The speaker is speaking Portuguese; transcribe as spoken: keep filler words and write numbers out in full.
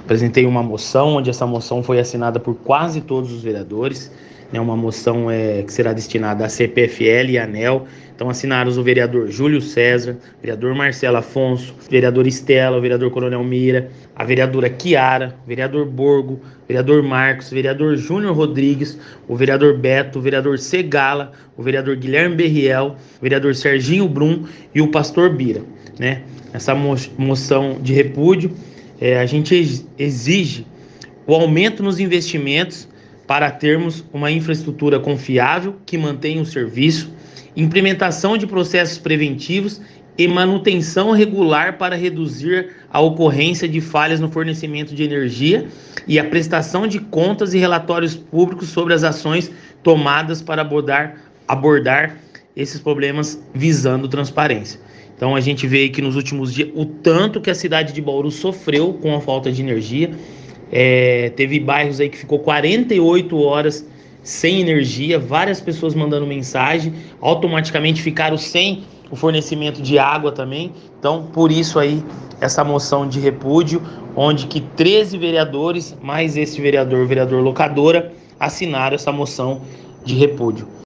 apresentei uma moção, onde essa moção foi assinada por quase todos os vereadores, né, uma moção é, que será destinada à C P F L e à ANEEL. Então assinaram o vereador Júlio César, o vereador Marcelo Afonso, o vereador Estela, o vereador Coronel Mira, a vereadora Kiara, o vereador Borgo, o vereador Marcos, o vereador Júnior Rodrigues, o vereador Beto, o vereador Segala, o vereador Guilherme Berriel, o vereador Serginho Brum e o pastor Bira, né? Essa moção de repúdio, é, a gente exige o aumento nos investimentos para termos uma infraestrutura confiável que mantenha o serviço, implementação de processos preventivos e manutenção regular para reduzir a ocorrência de falhas no fornecimento de energia e a prestação de contas e relatórios públicos sobre as ações tomadas para abordar, abordar esses problemas visando transparência. Então a gente vê que nos últimos dias o tanto que a cidade de Bauru sofreu com a falta de energia. É, teve bairros aí que ficou quarenta e oito horas sem energia, várias pessoas mandando mensagem, automaticamente ficaram sem o fornecimento de água também. Então, por isso aí, essa moção de repúdio, onde que treze vereadores, mais esse vereador, vereador Locadora, assinaram essa moção de repúdio.